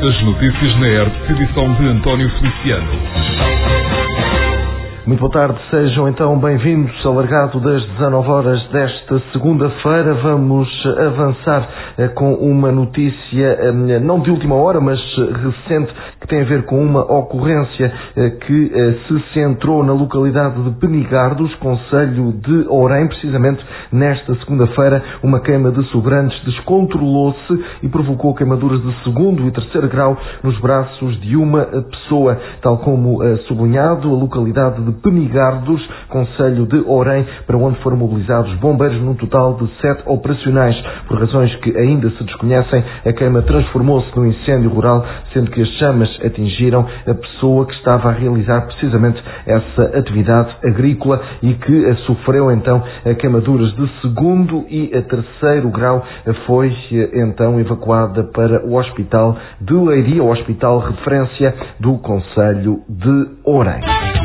das notícias na ERTE, edição de António Feliciano. Muito boa tarde, sejam então bem-vindos ao Largado das 19 horas desta segunda-feira. Vamos avançar com uma notícia, não de última hora, mas recente, que tem a ver com uma ocorrência que se centrou na localidade de Penigardos, concelho de Orém. Precisamente nesta segunda-feira, uma queima de sobrantes descontrolou-se e provocou queimaduras de segundo e terceiro grau nos braços de uma pessoa. Tal como sublinhado, a localidade de Penigardos, concelho de Orém, para onde foram mobilizados bombeiros num total de 7 operacionais. Por razões que ainda se desconhecem, a queima transformou-se num incêndio rural, sendo que as chamas atingiram a pessoa que estava a realizar precisamente essa atividade agrícola e que sofreu então queimaduras de segundo e terceiro grau. Foi então evacuada para o Hospital de Leiria, o hospital referência do concelho de Orém.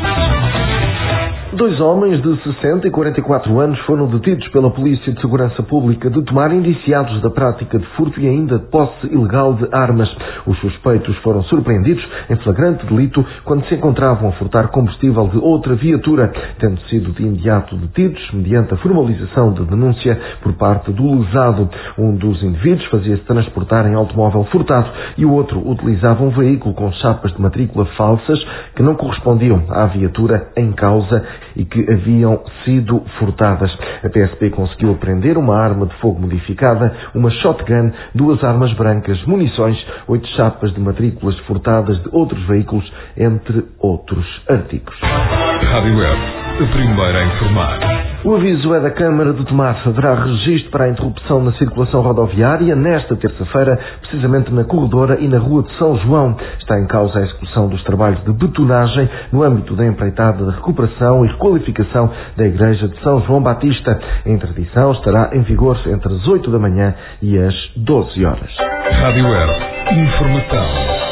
2 homens de 60 e 44 anos foram detidos pela Polícia de Segurança Pública de Tomar, indiciados da prática de furto e ainda de posse ilegal de armas. Os suspeitos foram surpreendidos em flagrante delito quando se encontravam a furtar combustível de outra viatura, tendo sido de imediato detidos mediante a formalização de denúncia por parte do lesado. Um dos indivíduos fazia-se transportar em automóvel furtado e o outro utilizava um veículo com chapas de matrícula falsas que não correspondiam à viatura em causa e que haviam sido furtadas. A PSP conseguiu apreender uma arma de fogo modificada, uma shotgun, 2 armas brancas, munições, 8 chapas de matrículas furtadas de outros veículos, entre outros artigos. Rádio ERTE, a primeira a informar. O aviso é da Câmara de Tomar. Haverá registro para a interrupção na circulação rodoviária nesta terça-feira, precisamente na Corredora e na Rua de São João. Está em causa a execução dos trabalhos de betonagem no âmbito da empreitada de recuperação e requalificação da Igreja de São João Batista. A interdição estará em vigor entre as 8 da manhã e as 12 horas. Rádio ERTE, informação.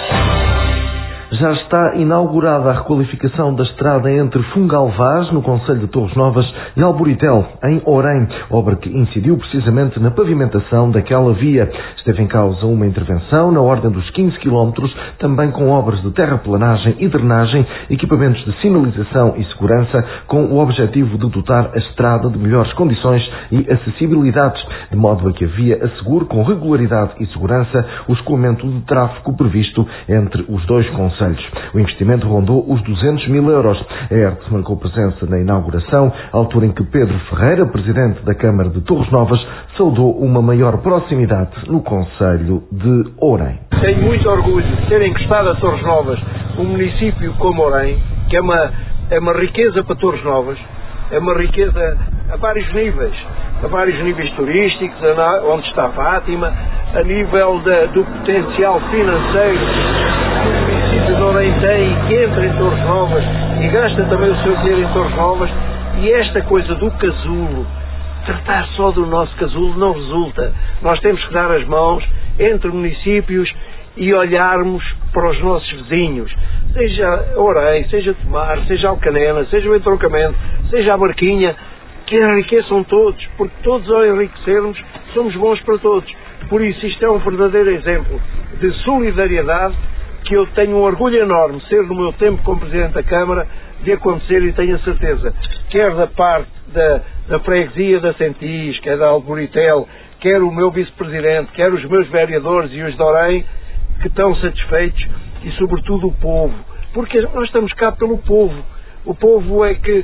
Já está inaugurada a requalificação da estrada entre Fungalvaz, no concelho de Torres Novas, e Alburitel, em Orém, obra que incidiu precisamente na pavimentação daquela via. Esteve em causa uma intervenção na ordem dos 15 km, também com obras de terraplanagem e drenagem, equipamentos de sinalização e segurança, com o objetivo de dotar a estrada de melhores condições e acessibilidade, de modo a que a via assegure com regularidade e segurança o escoamento de tráfego previsto entre os dois concelhos. O investimento rondou os 200 mil euros. A ERTE marcou presença na inauguração, à altura em que Pedro Ferreira, presidente da Câmara de Torres Novas, saudou uma maior proximidade no concelho de Orém. Tenho muito orgulho de ter encostado a Torres Novas, um município como Orém, que é uma riqueza para Torres Novas, é uma riqueza a vários níveis turísticos, onde está Fátima, a nível do potencial financeiro que o município de Orém tem e que entra em Torres Novas e gasta também o seu dinheiro em Torres Novas. E esta coisa do casulo, tratar só do nosso casulo não resulta. Nós temos que dar as mãos entre municípios e olharmos para os nossos vizinhos, seja Orém, seja Tomar, seja Alcanena, seja o Entroncamento, seja a Barquinha, que enriqueçam todos, porque todos ao enriquecermos somos bons para todos. Por isso isto é um verdadeiro exemplo de solidariedade que eu tenho um orgulho enorme, ser no meu tempo como Presidente da Câmara, de acontecer, e tenho a certeza, quer da parte da freguesia da Sentis, quer da Alburitel, quer o meu Vice-Presidente, quer os meus vereadores e os de Orém, que estão satisfeitos, e sobretudo o povo, porque nós estamos cá pelo povo. O povo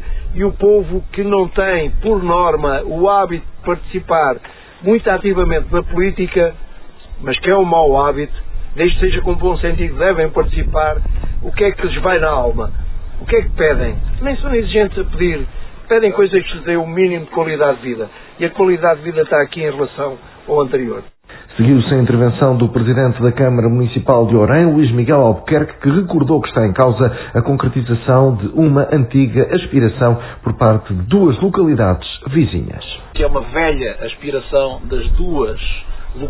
que não tem, por norma, o hábito de participar muito ativamente na política, mas que é um mau hábito, desde que seja com bom sentido, devem participar. O que é que lhes vai na alma? O que é que pedem? Nem são exigentes a pedir. Pedem coisas que lhes dêem o mínimo de qualidade de vida. E a qualidade de vida está aqui em relação ao anterior. Seguiu-se a intervenção do Presidente da Câmara Municipal de Orém, Luís Miguel Albuquerque, que recordou que está em causa a concretização de uma antiga aspiração por parte de 2 localidades vizinhas. É uma velha aspiração das 2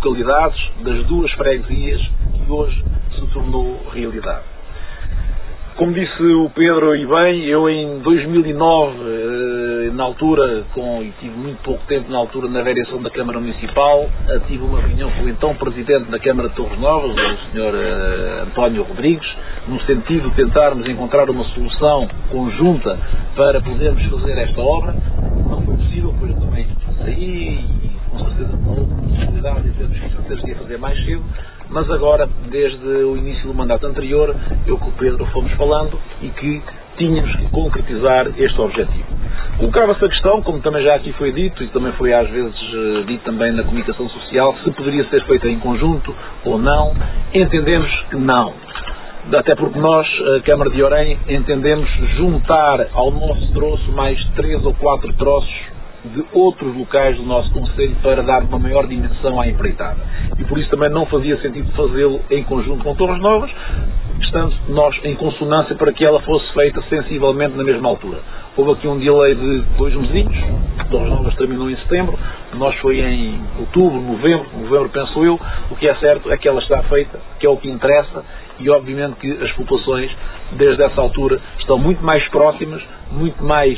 localidades, das 2 freguesias, que hoje se tornou realidade. Como disse o Pedro e bem, eu em 2009, na altura, e tive muito pouco tempo na altura na variação da Câmara Municipal, tive uma reunião com o então Presidente da Câmara de Torres Novas, o Sr. António Rodrigues, no sentido de tentarmos encontrar uma solução conjunta para podermos fazer esta obra. Não foi possível, depois eu também saí e com certeza não houve possibilidade de termos que certeza ia fazer mais cedo. Mas agora, desde o início do mandato anterior, eu com o Pedro fomos falando e que tínhamos que concretizar este objetivo. Colocava-se a questão, como também já aqui foi dito, e também foi às vezes dito também na comunicação social, se poderia ser feita em conjunto ou não. Entendemos que não. Até porque nós, a Câmara de Orém, entendemos juntar ao nosso troço mais 3 ou 4 troços de outros locais do nosso concelho para dar uma maior dimensão à empreitada. E por isso também não fazia sentido fazê-lo em conjunto com Torres Novas, estando nós em consonância para que ela fosse feita sensivelmente na mesma altura. Houve aqui um delay de 2 mesinhos, Torres Novas terminou em setembro, nós foi em outubro, novembro penso eu. O que é certo é que ela está feita, que é o que interessa, e obviamente que as populações desde essa altura estão muito mais próximas, muito mais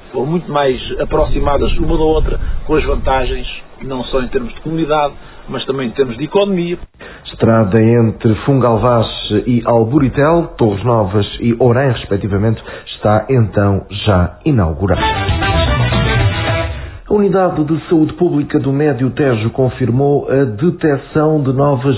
aproximadas uma da outra, com as vantagens, não só em termos de comunidade, mas também em termos de economia. Estrada entre Fungalvaz e Alburitel, Torres Novas e Orém, respectivamente, está então já inaugurada. A Unidade de Saúde Pública do Médio Tejo confirmou a detecção de novas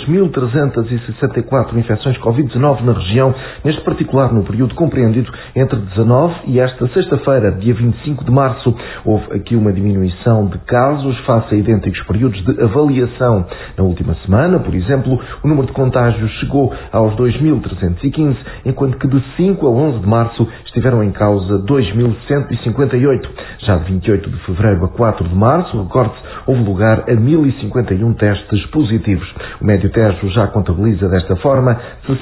1.364 infecções Covid-19 na região, neste particular no período compreendido entre 19 e esta sexta-feira, dia 25 de março. Houve aqui uma diminuição de casos face a idênticos períodos de avaliação. Na última semana, por exemplo, o número de contágios chegou aos 2.315, enquanto que de 5 a 11 de março estiveram em causa 2.158. Já de 28 de fevereiro a 4 de março, recorde-se, houve lugar a 1.051 testes positivos. O Médio Tejo já contabiliza desta forma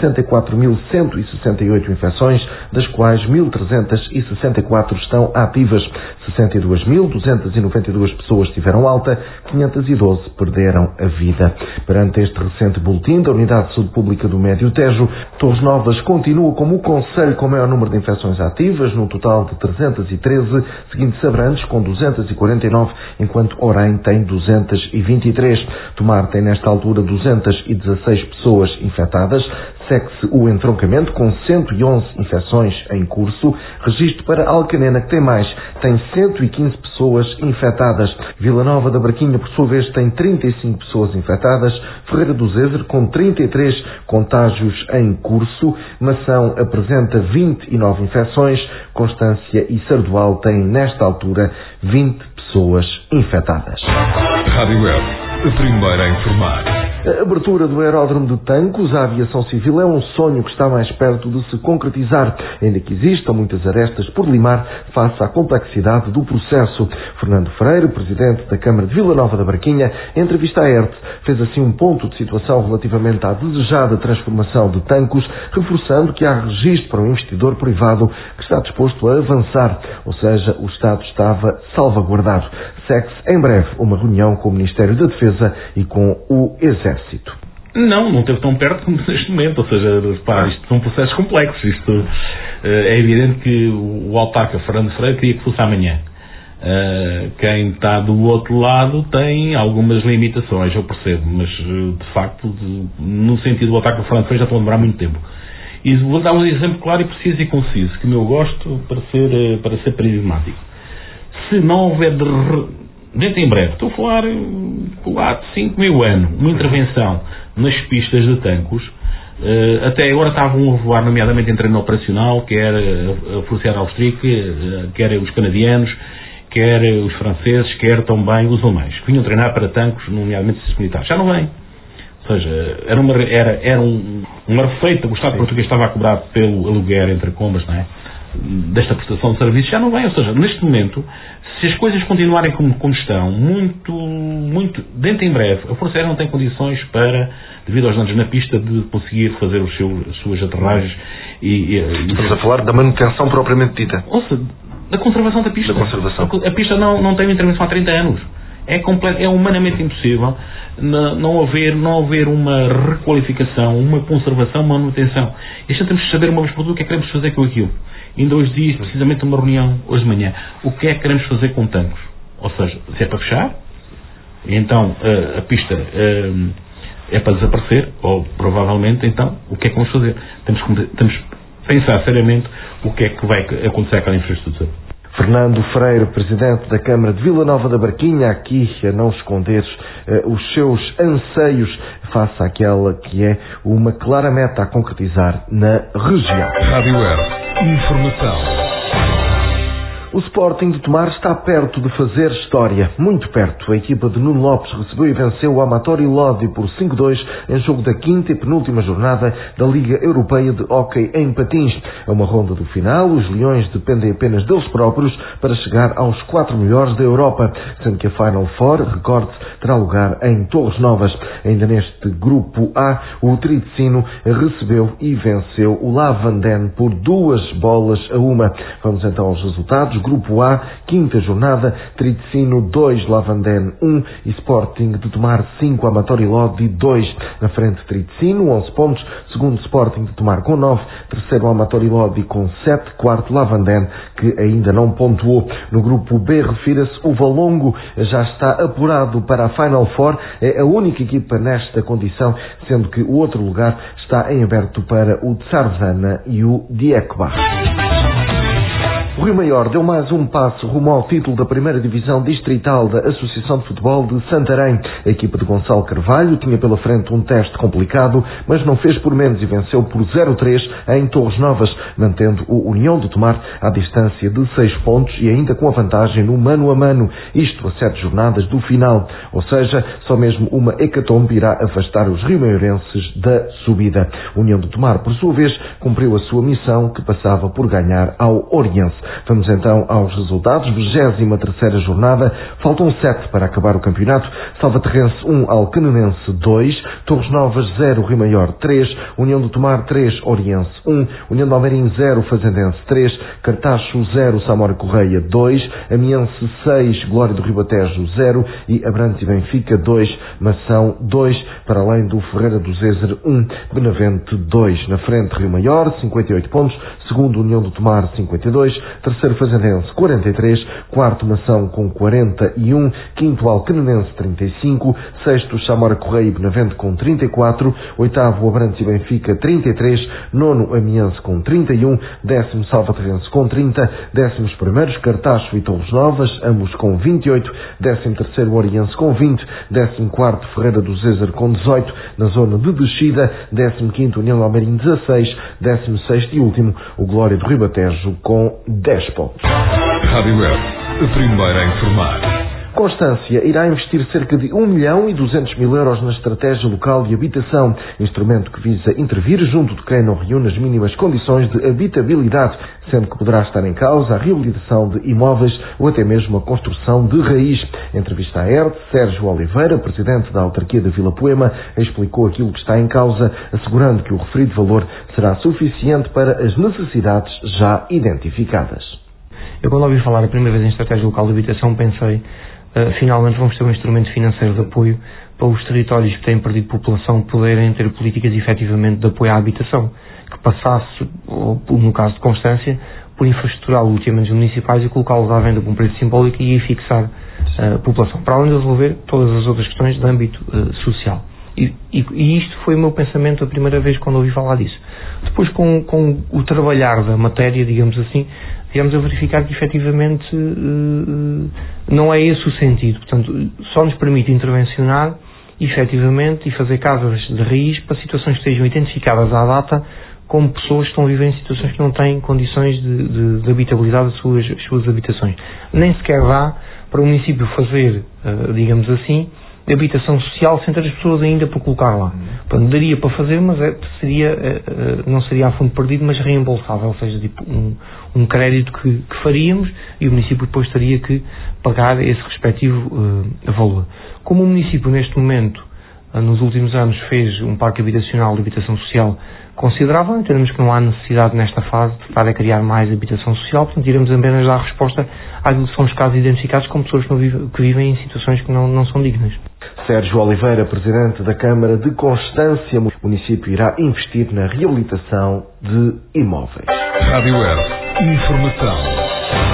64.168 infecções, das quais 1.364 estão ativas. 62.292 pessoas tiveram alta, 512 perderam a vida. Perante este recente boletim da Unidade de Saúde Pública do Médio Tejo, Torres Novas continua como o concelho com o maior número de infecções ativas, num total de 313, seguindo-se Abrantes com 249, enquanto Orém tem 223. Tomar tem nesta altura 216 pessoas infectadas. Segue-se o entroncamento com 111 infecções em curso. Registro para Alcanena, que tem mais, tem 115 pessoas infectadas. Vila Nova da Barquinha, por sua vez, tem 35 pessoas infectadas. Ferreira do Zezer, com 33 contágios em curso. Mação apresenta 29 infecções. Constância e Sardual têm, nesta altura, 20 pessoas infectadas. Rádio Web, a primeira a informar. A abertura do aeródromo de Tancos à aviação civil é um sonho que está mais perto de se concretizar, ainda que existam muitas arestas por limar face à complexidade do processo. Fernando Freire, presidente da Câmara de Vila Nova da Barquinha, em entrevista à ERT, fez assim um ponto de situação relativamente à desejada transformação de Tancos, reforçando que há registro para um investidor privado que está disposto a avançar, ou seja, o Estado estava salvaguardado. Segue-se em breve uma reunião com o Ministério da Defesa e com o Exército. Não esteve tão perto como neste momento, ou seja, repara, isto são processos complexos. Isto é evidente que o autarca Fernando Freire queria que fosse amanhã. Quem está do outro lado tem algumas limitações, eu percebo, mas de facto, no sentido do autarca Fernando Freire já estão a demorar muito tempo. E vou dar um exemplo claro e preciso e conciso, que eu gosto para ser prismático. Se não houver dentro em breve, estou a falar há 5.000 anos, uma intervenção nas pistas de Tancos, até agora estavam a voar, nomeadamente em treino operacional, quer a Força Austríaca, quer os canadianos, quer os franceses, quer também os alemães, que vinham treinar para Tancos, nomeadamente os militares. Já não vêm. Ou seja, era uma receita que o Estado português estava a cobrar pelo aluguer entre combas, não é? Desta prestação de serviços, já não vem. Ou seja, neste momento, se as coisas continuarem como estão, muito dentro em breve, a Força Aérea não tem condições para, devido aos danos na pista, de conseguir fazer as suas aterragens Estamos a falar da manutenção propriamente dita. Ou seja, da conservação da pista. Da conservação. A pista não tem uma intervenção há 30 anos. É humanamente impossível. não haver uma requalificação, uma conservação, uma manutenção. E já temos que saber uma vez por todas o que é que queremos fazer com aquilo. Ainda hoje dias, precisamente uma reunião, hoje de manhã, o que é que queremos fazer com tanques? Ou seja, se é para fechar, então a pista é para desaparecer, ou provavelmente, então, o que é que vamos fazer? Temos que pensar seriamente o que é que vai acontecer àquela infraestrutura. Fernando Freire, Presidente da Câmara de Vila Nova da Barquinha, aqui a não esconder os seus anseios face àquela que é uma clara meta a concretizar na região. Rádio Air, informação. O Sporting de Tomar está perto de fazer história, muito perto. A equipa de Nuno Lopes recebeu e venceu o Amatori Lodi por 5-2 em jogo da quinta e penúltima jornada da Liga Europeia de Hóquei em Patins. É uma ronda do final, os Leões dependem apenas deles próprios para chegar aos 4 melhores da Europa, sendo que a Final Four, recorde-se, terá lugar em Torres Novas. Ainda neste grupo A, o Tricino recebeu e venceu o Lavandene por 2-1. Vamos então aos resultados. Grupo A, quinta jornada, Tricino 2, Lavandene 1 e Sporting de Tomar 5, Amatori Lodi 2. Na frente Tricino, 11 pontos, segundo Sporting de Tomar com 9, terceiro Amatori Lodi com 7, quarto Lavandene, que ainda não pontuou. No grupo B, refira-se o Valongo, já está apurado para a Final Four, é a única equipa nesta condição, sendo que o outro lugar está em aberto para o Tsarzana e o Diekba. O Rio Maior deu mais um passo rumo ao título da primeira divisão distrital da Associação de Futebol de Santarém. A equipa de Gonçalo Carvalho tinha pela frente um teste complicado, mas não fez por menos e venceu por 0-3 em Torres Novas, mantendo o União de Tomar à distância de 6 pontos e ainda com a vantagem no mano a mano, isto a 7 jornadas do final. Ou seja, só mesmo uma hecatombe irá afastar os rio-maiorenses da subida. O União de Tomar, por sua vez, cumpriu a sua missão, que passava por ganhar ao Oriense. Vamos então aos resultados. 23ª jornada, faltam 7 para acabar o campeonato. Salvaterrense 1, Alcanonense 2, Torres Novas 0, Rio Maior 3, União de Tomar 3, Oriense 1, União de Almeirim 0, Fazendense 3, Cartacho 0, Samora Correia 2, Amiense 6, Glória do Ribatejo 0 e Abrantes e Benfica 2, Mação 2, para além do Ferreira do Zézer 1, Benavente 2. Na frente Rio Maior, 58 pontos, segundo União de Tomar 52, terceiro Fazendense 43, quarto Mação com 41, quinto Alcanonense 35, sexto Samora Correia e Benavente com 34, oitavo Abrantes e Benfica 33, nono Amiense com 31, décimo Salvaterrense com 30, décimos primeiros Cartacho e Torres Novas, ambos com 28, décimo terceiro Oriense com 20, décimo quarto Ferreira do Zézer com 18, na zona de descida, décimo quinto União de Almeirim 16, décimo sexto e último o Glória do Ribatejo com 10 pontos. Rádio Air, a primeira a informar. Constância irá investir cerca de 1.200.000 euros na estratégia local de habitação, instrumento que visa intervir junto de quem não reúne as mínimas condições de habitabilidade, sendo que poderá estar em causa a reabilitação de imóveis ou até mesmo a construção de raiz. Em entrevista à ERT, Sérgio Oliveira, presidente da autarquia da Vila Poema, explicou aquilo que está em causa, assegurando que o referido valor será suficiente para as necessidades já identificadas. Eu, quando ouvi falar a primeira vez em estratégia local de habitação, pensei finalmente vamos ter um instrumento financeiro de apoio para os territórios que têm perdido população poderem ter políticas efetivamente de apoio à habitação, que passasse, no caso de Constância, por infraestruturar loteamentos municipais e colocá-los à venda com um preço simbólico e fixar a população, para além de resolver todas as outras questões de âmbito social. E isto foi o meu pensamento a primeira vez quando ouvi falar disso. Depois, com o trabalhar da matéria, digamos assim, viemos a verificar que efetivamente não é esse o sentido. Portanto, só nos permite intervencionar efetivamente e fazer casas de raiz para situações que estejam identificadas à data como pessoas que estão a viver em situações que não têm condições de habitabilidade das suas habitações. Nem sequer dá para o município fazer, digamos assim, habitação social sem ter as pessoas ainda para colocar lá. Portanto, daria para fazer, mas não seria a fundo perdido, mas reembolsável, ou seja, tipo um crédito que faríamos e o município depois teria que pagar esse respectivo valor. Como o município neste momento, nos últimos anos, fez um parque habitacional de habitação social considerável, entendemos que não há necessidade nesta fase de estar a criar mais habitação social, portanto iremos apenas dar resposta àquilo que são os casos identificados como pessoas que vivem em situações que não são dignas. Sérgio Oliveira, presidente da Câmara de Constância, o município irá investir na reabilitação de imóveis. Rádio Air. Informação.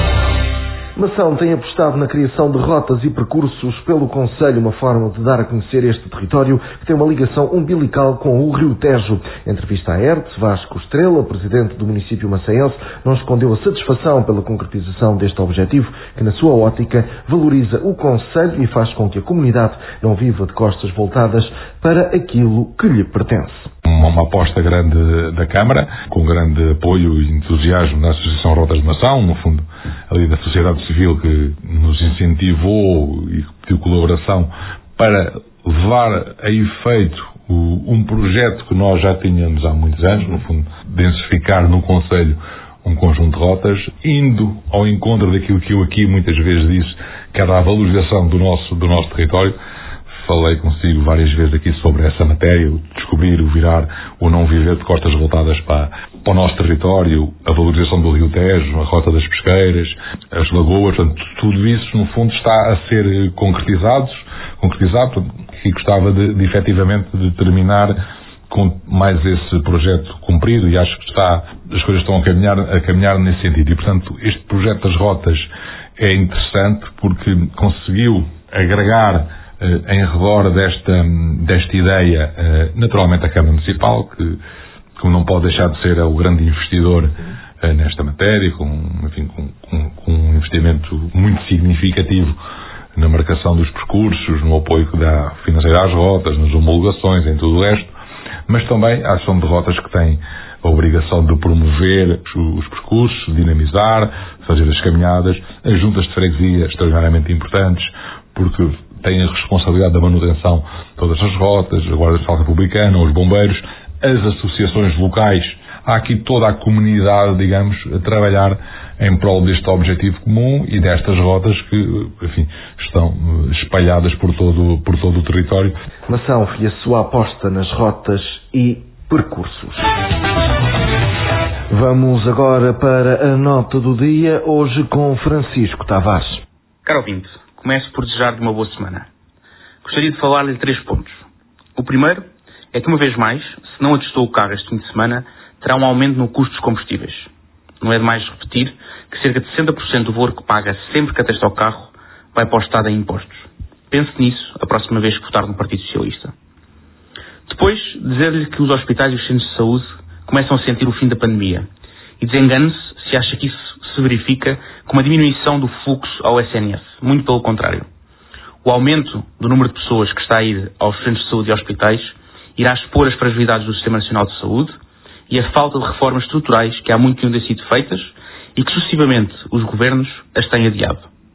Mação tem apostado na criação de rotas e percursos pelo Concelho, uma forma de dar a conhecer este território que tem uma ligação umbilical com o Rio Tejo. Em entrevista à ERT, Vasco Estrela, presidente do município maçaense, não escondeu a satisfação pela concretização deste objetivo, que na sua ótica valoriza o Concelho e faz com que a comunidade não viva de costas voltadas para aquilo que lhe pertence. Uma aposta grande da Câmara, com grande apoio e entusiasmo da Associação Rotas de Mação, no fundo ali da sociedade civil que nos incentivou e pediu colaboração para levar a efeito um projeto que nós já tínhamos há muitos anos, no fundo, densificar no Concelho um conjunto de rotas, indo ao encontro daquilo que eu aqui muitas vezes disse, que era a valorização do nosso território. Falei consigo várias vezes aqui sobre essa matéria, o descobrir, o virar, o não viver de costas voltadas para o nosso território, a valorização do Rio Tejo, a rota das pesqueiras, as lagoas, portanto, tudo isso no fundo está a ser concretizado, e gostava de efetivamente de terminar com mais esse projeto cumprido e acho que as coisas estão a caminhar nesse sentido. E portanto este projeto das rotas é interessante porque conseguiu agregar em redor desta ideia, naturalmente a Câmara Municipal, que não pode deixar de ser o grande investidor nesta matéria, com um investimento muito significativo na marcação dos percursos, no apoio que dá financeiro às rotas, nas homologações, em tudo o resto, mas também a ação de rotas que tem a obrigação de promover os percursos, dinamizar, fazer as caminhadas, as juntas de freguesia extraordinariamente importantes, porque têm a responsabilidade da manutenção de todas as rotas, a Guarda Nacional Republicana, os bombeiros, as associações locais. Há aqui toda a comunidade, digamos, a trabalhar em prol deste objetivo comum e destas rotas que, enfim, estão espalhadas por todo o território. Mação e a sua aposta nas rotas e percursos. Vamos agora para a nota do dia, hoje com Francisco Tavares. Caro ouvinte, começo por desejar-lhe uma boa semana. Gostaria de falar-lhe de 3 pontos. O primeiro é que, uma vez mais, se não ajustou o carro este fim de semana, terá um aumento no custo dos combustíveis. Não é demais repetir que cerca de 60% do valor que paga sempre que atesta ao carro vai para o Estado em impostos. Pense nisso a próxima vez que votar no Partido Socialista. Depois, dizer-lhe que os hospitais e os centros de saúde começam a sentir o fim da pandemia. E desengane-se se acha que isso se verifica com uma diminuição do fluxo ao SNS. Muito pelo contrário. O aumento do número de pessoas que está a ir aos centros de saúde e hospitais irá expor as fragilidades do Sistema Nacional de Saúde e a falta de reformas estruturais que há muito tinham de sido feitas e que sucessivamente os governos as têm adiado.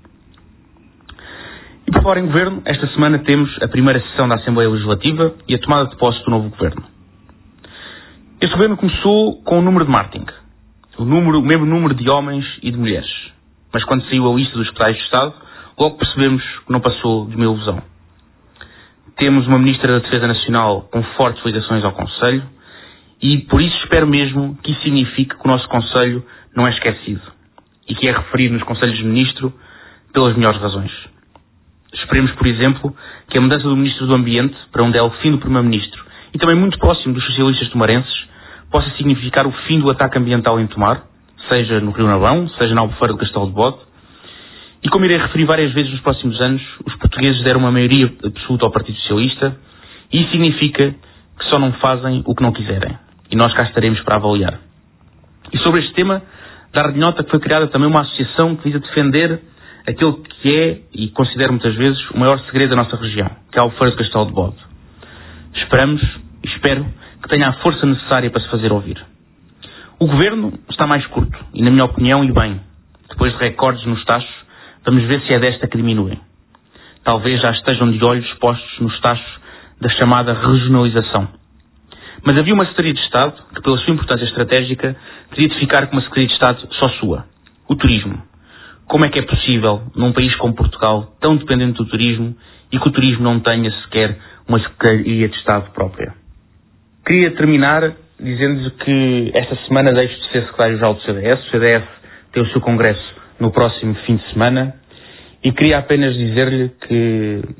E por falar em governo, esta semana temos a primeira sessão da Assembleia Legislativa e a tomada de posse do novo governo. Este governo começou com um número de marketing, o mesmo número de homens e de mulheres, mas quando saiu a lista dos hospitais de Estado, logo percebemos que não passou de uma ilusão. Temos uma Ministra da Defesa Nacional com fortes ligações ao Conselho e por isso espero mesmo que isso signifique que o nosso Conselho não é esquecido e que é referido nos Conselhos de Ministro pelas melhores razões. Esperemos, por exemplo, que a mudança do Ministro do Ambiente para um delfim do Primeiro-Ministro e também muito próximo dos socialistas tomarenses possa significar o fim do ataque ambiental em Tomar, seja no Rio Navão, seja na Albufeira do Castelo de Bode. E como irei referir várias vezes nos próximos anos, os portugueses deram uma maioria absoluta ao Partido Socialista e isso significa que só não fazem o que não quiserem. E nós cá estaremos para avaliar. E sobre este tema, dar-lhe nota que foi criada também uma associação que visa defender aquele que é, e considero muitas vezes, o maior segredo da nossa região, que é a Albufeira do Castelo de Bode. Esperamos e espero que tenha a força necessária para se fazer ouvir. O governo está mais curto, e na minha opinião, e bem, depois de recordes nos tachos, vamos ver se é desta que diminuem. Talvez já estejam de olhos postos nos tachos da chamada regionalização. Mas havia uma Secretaria de Estado que, pela sua importância estratégica, teria de ficar com uma Secretaria de Estado só sua. O turismo. Como é que é possível, num país como Portugal, tão dependente do turismo, e que o turismo não tenha sequer uma Secretaria de Estado própria? Queria terminar dizendo-lhe que esta semana deixo de ser secretário-geral do CDS. O CDS tem o seu congresso no próximo fim de semana e queria apenas dizer-lhe que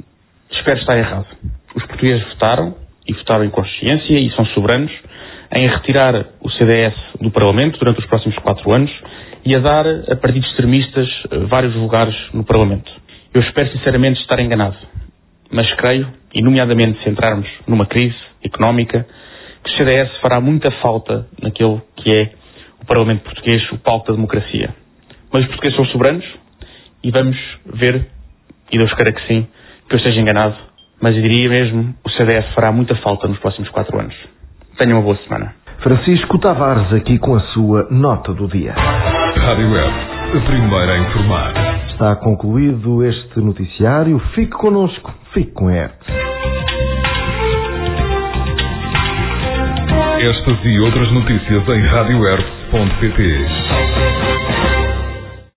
Espero estar errado. Os portugueses votaram, e votaram em consciência, e são soberanos, em retirar o CDS do Parlamento durante os próximos 4 anos e a dar a partidos extremistas vários lugares no Parlamento. Eu espero sinceramente estar enganado, mas creio, e nomeadamente se entrarmos numa crise económica, que o CDS fará muita falta naquele que é o Parlamento português, o palco da democracia. Mas os portugueses são soberanos e vamos ver, e Deus queira que sim, que eu esteja enganado, mas eu diria mesmo o CDS fará muita falta nos próximos 4 anos. Tenham uma boa semana. Francisco Tavares aqui com a sua nota do dia. Rádio Web, a primeira a informar. Está concluído este noticiário. Fique connosco, fique com a ERT. Estas e outras notícias em radioerp.pt.